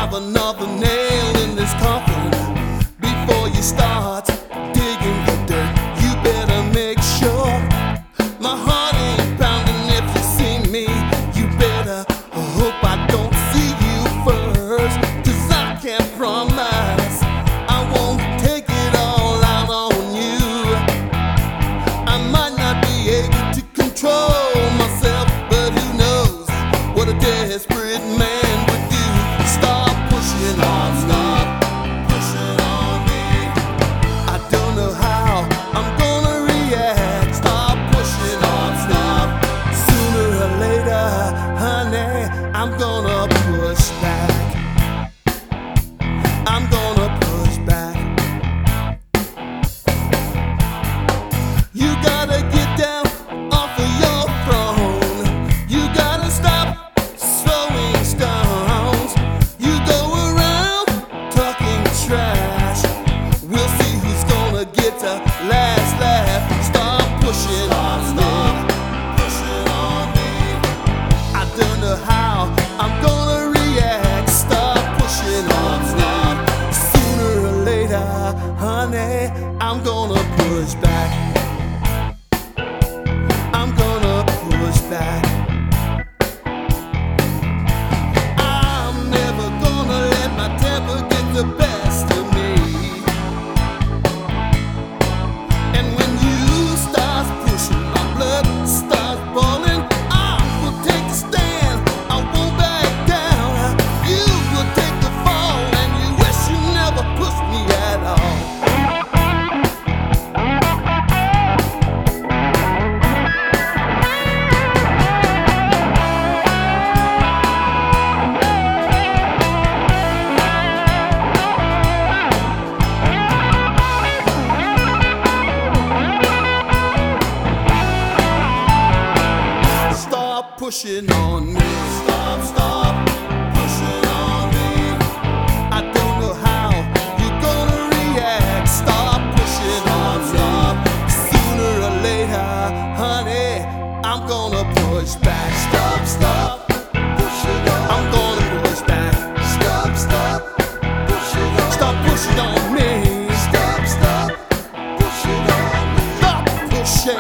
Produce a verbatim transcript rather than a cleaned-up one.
drive another nail in this coffin before you start digging for dirt. You better make sure my heart ain't pounding if you see me. You better hope I don't see you first, 'cause I can't promise I won't take it all out on you. I might not be able to control myself, but who knows what a desperate man would do. Stop pushing on, stop pushing on me. I don't know how I'm gonna react. Stop pushing on, stop. Sooner or later, honey, I'm gonna push back. I'm gonna push back. You gotta get down off of your throne. You gotta stop throwing stones. You go around talking trash. We'll see who's gonna get the last laugh. Stop pushing on me. Pushing on me. I don't know how I'm gonna react. Stop pushing on me. Sooner or later, honey, I'm gonna push back. I'm gonna push back. I'm never gonna let my temper get the best of me. And when you start pushing, my blood starts boiling. I will take a stand, I won't back down. You will take the fall, and you wish you never pushed me at all. Stop pushing on me. Stop, stop pushing on me. I don't know how you're gonna react. Stop pushing on me. Sooner or later, honey, I'm gonna push back. Stop, stop pushing on me. I'm gonna push back. Stop, stop pushing on me. Stop pushing on me. Stop, stop pushing on me. Stop pushing.